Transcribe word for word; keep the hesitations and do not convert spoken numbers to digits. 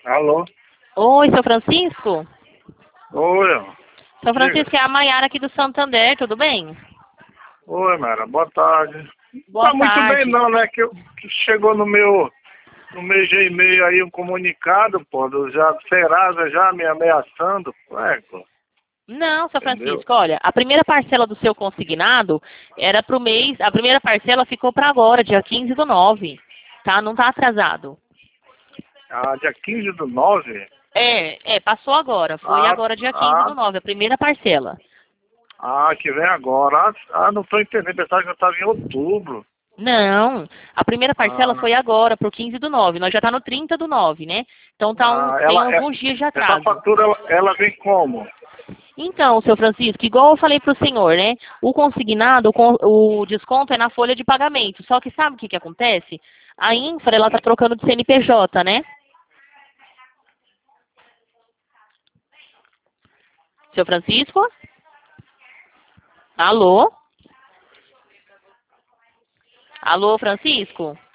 Alô? Oi, seu Francisco? Oi, ó. Seu Francisco, Diga. é a Maiara aqui do Santander, tudo bem? Oi, Mara, boa tarde. Boa Tá muito bem tarde. não, né? Que, eu- que chegou no meu, no meu Gmail aí um comunicado, pô, do já Serasa já me ameaçando. Ué, pô, Não, seu entendeu? Francisco, olha, a primeira parcela do seu consignado era para o mês, a primeira parcela ficou para agora, dia quinze do nove, tá? Não tá atrasado. Ah, dia quinze do nove. É, é, passou agora, foi Ah, agora dia quinze ah, do nove, a primeira parcela. ah, que vem agora. Ah, ah, não tô entendendo, pensava que eu tava em outubro. Não, a primeira parcela Ah, foi agora, pro quinze do nove, nós já tá no trinta do nove, né? Então tá um, ah, tem ela, é- alguns dias de essa atraso. fatura, ela, ela vem como? Então, seu Francisco, igual eu falei para o senhor, né? O consignado, o, con- o desconto é na folha de pagamento. Só que sabe o que, que acontece? A Infra, ela tá trocando de C N P J, né? Seu Francisco? Alô? Alô, Francisco?